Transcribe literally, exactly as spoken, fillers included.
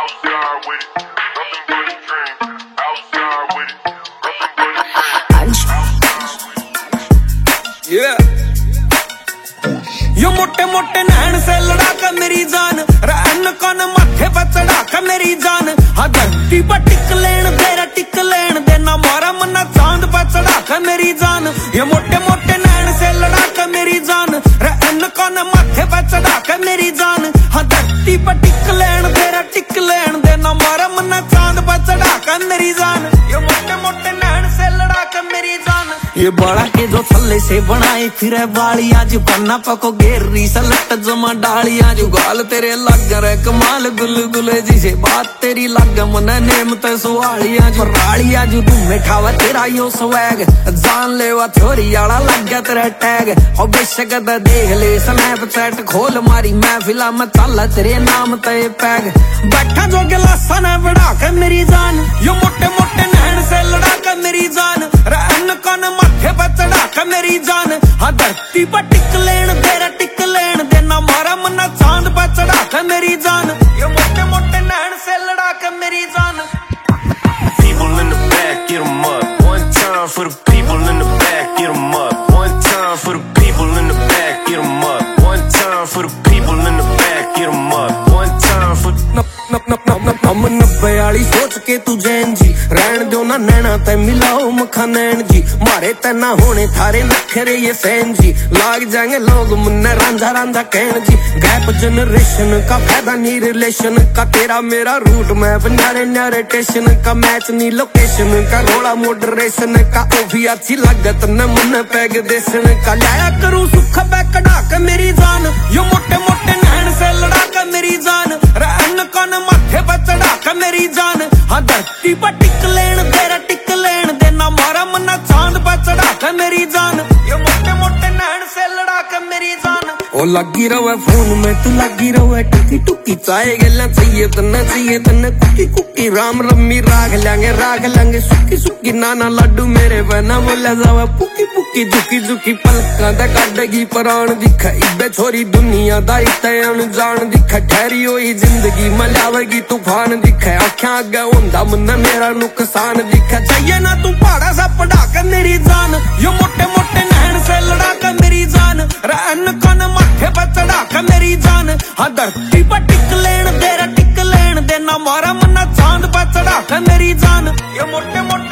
Outside with it, nothing but a dream. Outside with it, nothing but a dream. Yeah. यो मोटे मोटे नैन से लड़ा कर मेरी जान, रैन कौन माथे पर चढ़ा कर मेरी जान। हाँ धरती पर टिक लेन तेरा टिक लेन देना मारा मन्ना चांद पर चढ़ा कर मेरी जान। ये मोटे मोटे नैन से लड़ा कर मेरी जान, रैन कौन माथे पर चढ़ा कर मेरी जान। हाँ धरती पर टिक लेन तेरा टिक लेन देना मारा मन्ना चांद पर चढ़ा कर मेरी जान। ये मोटे मोटे नैन से लड़ा कर मेरी जान। ये बड़ा के जो थल्ले से बनाए फिर वालियां जो कन्ना पको घेरी सलट जमा डालियां जो गाल तेरे लग रहे कमाल गुलगुले जी से बात तेरी लग मन नेम ते सुवालियां जो रालियां जो तुम मिठावा तेरा यो स्वैग जान लेवा थोरी आला लग गया तेरा टैग। और बेशक दा देख ले स्नैपचैट खोल मारी महफिला में चल तेरे नाम ते पैग। बैठा जो गिलासा ने बढ़ा के मेरी जान, यो मोटे मोटे नैन से लड़ा कर मेरी जान। रैन कौन माथे पर चढ़ा कर मेरी जान। हाँ धरती पर टिक लेन तेरा टिक लेन देना मारा मन्ना चांद पर चढ़ा कर मेरी जान। ये मोटे मोटे नैन से लड़ा कर मेरी जान। People in the back, get 'em up. One time for the people in the back, get 'em up. One time for the people in the back, get 'em up. One time for the people in the back, get 'em up. One time for हम नब्बे वाली सोच के तू जैन जी रहन दो ना नैना ते मिलाओ मखा नैन जी। मारे तना होने थारे नखरे ये फैन जी, लाग जाएंगे लोग मुन्ने रांझा रांझा कहन जी। गैप जनरेशन का फायदा नहीं रिलेशन का, तेरा मेरा रूट मैप न्यारे न्यारे टेशन का। मैच नहीं लोकेशन का रोड़ा मॉडरेशन का, ओ भी अच्छी लागत न मुन्ने पैग देशन का। लाया करूँ सुख बैक कड़ा के मेरी जान, यो मोटे मोटे नैन से लड़ा कर मेरी जान। रैन कौन माथे पर चढ़ा कर मेरी जान। हाँ धरती पर टिक लेन तेरा टिक लेन देना मारा मन्ना चांद पर चढ़ा कर मेरी जान। ये मोटे मोटे नैन से लड़ा कर मेरी जान। ओ लगी रहे फोन में तू लगी रहे टुकी टुकी, चाहे गला चाहिए तन्ने चाहिए तन्ने कुकी कुकी। राम रम्मी राग लेंगे राग लेंगे सुकी सुकी, नाना लड्डू मेरे बना बोला जावा पुकी पुकी। झुकी झुकी पलकां दा कड्डगी प्राण दिखा, इबे छोरी दुनिया दा इत्ते अनजान दिखा। ठहरी होई जिंदगी मलावेगी तूफान दिखा, आँखां अगे होंदा मुन्ना मेरा नुकसान दिखा। चाहिए ना तू पहाड़ा सा पढ़ा कर मेरी जान, यो मोटे मोटे नैन से लड़ा कर मेरी जान। रैन कौन माथे पर चढ़ा कर मेरी जान। हाँ धरती पर टिक लेन तेरा टिक लेन देना मारा मन्ना चांद पर चढ़ा कर मेरी जान। ये मोटे मोटे